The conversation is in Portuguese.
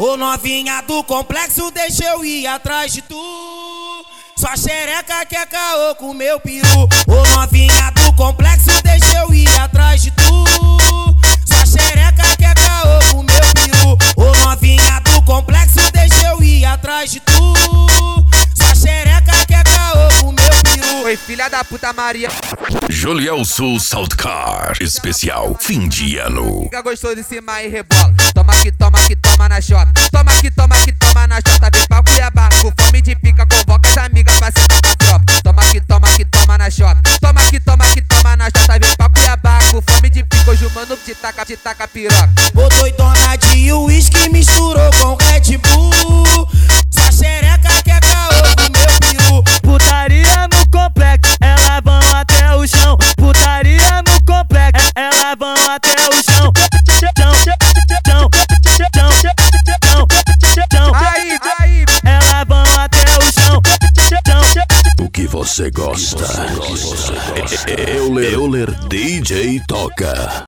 Ô novinha do complexo, deixa eu ir atrás de tu. Sua xereca quer caô com meu peru. Ô novinha do complexo, deixa eu ir atrás de tu. Sua xereca quer caô com meu peru. Ô novinha do complexo, deixa eu ir atrás de tu. Sua xereca quer caô com meu peru. Oi, filha da puta Maria. Julielso Saltcar, especial fim de ano. Fica gostoso de cima e rebola. Toma que toma na jota. Toma que toma na jota. Vem pra Cuiabá, com fome de pica, convoca as amigas pra cima da tropa. Toma que toma na jota. Toma que toma na jota. Vem pra Cuiabá, com fome de pica, hoje o mano te taca piroca. Ô doidona de uísque misturou com Red Bull. Sua xereca quer caô com meu peru. Putaria no complexo, elas vão até o chão. Putaria no complexo, elas vão até o chão. Aí, elas vão até o chão. O que você gosta? Euler DJ toca.